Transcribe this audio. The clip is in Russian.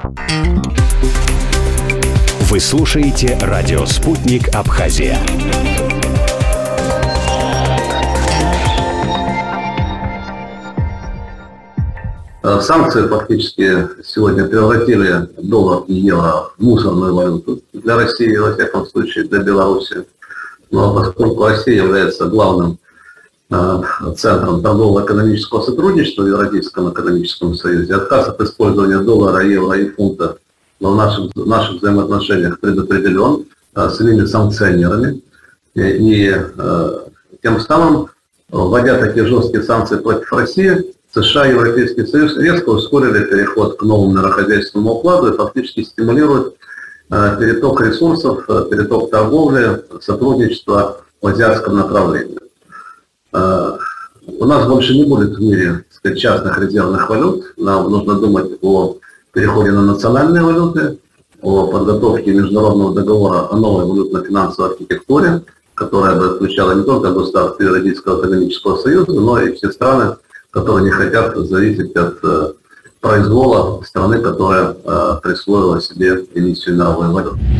Вы слушаете радио «Спутник Абхазия». Санкции фактически сегодня превратили доллар и евро в мусорную валюту для России, во всяком случае для Беларуси. Но поскольку Россия является главным центром торгово-экономического сотрудничества в Европейском экономическом союзе, отказ от использования доллара, евро и фунта в наших взаимоотношениях предопределен самими санкционерами. И тем самым, вводя такие жесткие санкции против России, США и Европейский Союз резко ускорили переход к новому мирохозяйственному укладу и фактически стимулируют переток ресурсов, переток торговли, сотрудничества в азиатском направлении. У нас больше не будет в мире, так сказать, частных резервных валют. Нам нужно думать о переходе на национальные валюты, о подготовке международного договора о новой валютно-финансовой архитектуре, которая бы включала не только государства Евразийского экономического союза, но и все страны, которые не хотят зависеть от произвола страны, которая присвоила себе эмиссию мировой валюты.